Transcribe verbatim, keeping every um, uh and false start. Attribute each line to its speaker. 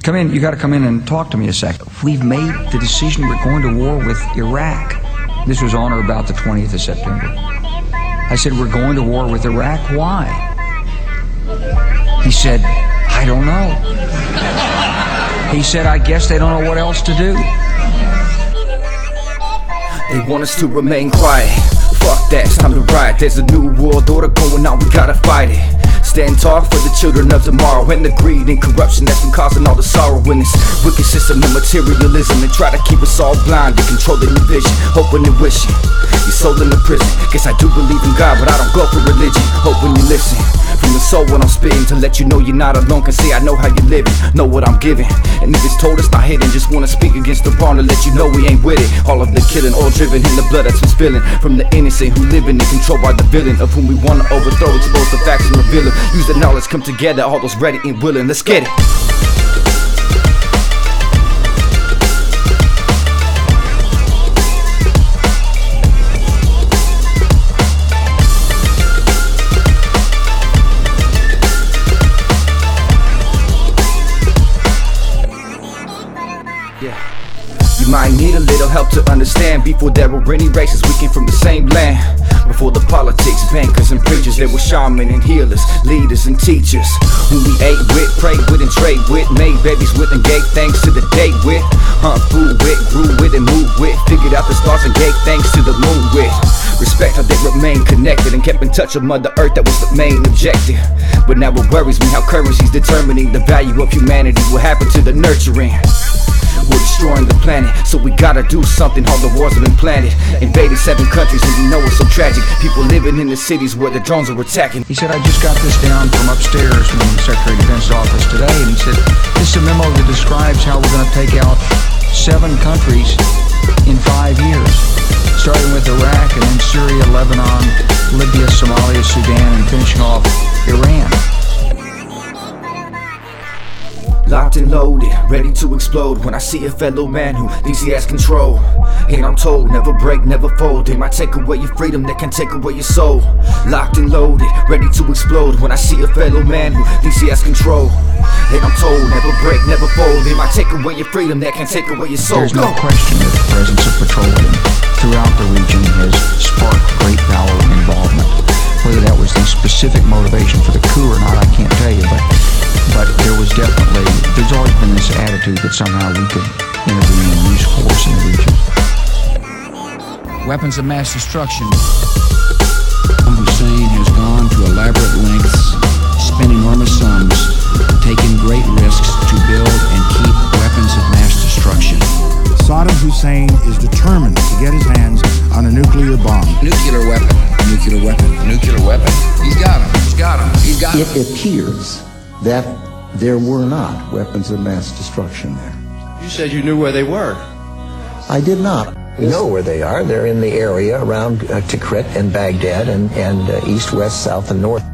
Speaker 1: come in, you got to come in and talk to me a second. We've made the decision we're going to war with Iraq. This was on or about the twentieth of September. I said, we're going to war with Iraq. Why? He said, I don't know. He said, I guess they don't know what else to do.
Speaker 2: They want us to remain quiet. Fuck that, it's time to riot. There's a new world order going on, we gotta fight it. Stand tall for the children of tomorrow, and the greed and corruption that's been causing all the sorrow in this wicked system of materialism. And try to keep us all blind and controlling your vision, hoping and wishing your soul in the prison. Guess I do believe in God, but I don't go for religion. Hoping you listen from the soul when I'm spitting, to let you know you're not alone. Can say I know how you're living, know what I'm giving. And if it's told, it's not hidden. Just wanna speak against the wrong to let you know we ain't with it. All of the killing, all driven in the blood that's been spilling from the innocent who living and controlled by the villain, of whom we wanna overthrow, expose the facts and reveal them. Use the knowledge, come together, all those ready and willing. Let's get it. Yeah. You might need a little help to understand. Before there were any races, we came from the same land. Before the politics, bankers and preachers, there were shaman and healers, leaders and teachers, who we ate with, prayed with and trade with, made babies with and gave thanks to the date with, hunt food with, grew with and moved with, figured out the stars and gave thanks to the moon with. Respect how they remained connected and kept in touch with Mother Earth, that was the main objective. But now it worries me how currency's determining the value of humanity. What happened to the nurturing? We're destroying the planet, so we gotta do something. All the wars have been planted, invaded seven countries, and you know it's so tragic. People living in the cities where the drones are attacking.
Speaker 1: He said, I just got this down from upstairs from the Secretary of Defense's office today, and he said, this is a memo that describes how we're going to take out seven countries in five years, starting with Iraq and then Syria, Lebanon, Libya, Somalia, Sudan, and finishing off Iran.
Speaker 2: Locked and loaded, ready to explode when I see a fellow man who thinks he has control. And I'm told, never break, never fold. They might take away your freedom, they can take away your soul. Locked and loaded, ready to explode when I see a fellow man who thinks he has control. And I'm told, never break, never fold. They might take away your freedom, they can take away your soul.
Speaker 1: There's no question that the presence of petroleum throughout the region has sparked great valor and involvement. Whether that was the specific motivation for the coup or not, I can't tell you, but But there was definitely, there's always been this attitude that somehow we could intervene and use force in the region.
Speaker 3: Weapons of mass destruction. Hussein has gone to elaborate lengths, spent enormous sums, taken great risks to build and keep weapons of mass destruction.
Speaker 4: Saddam Hussein is determined to get his hands on a nuclear bomb.
Speaker 3: Nuclear weapon, nuclear weapon, nuclear weapon. He's got him, he's got him, he's got him.
Speaker 5: It appears that there were not weapons of mass destruction there.
Speaker 6: You said you knew where they were.
Speaker 5: I did not.
Speaker 7: We know where they are. They're in the area around uh, Tikrit and Baghdad and, and uh, east, west, south, and north.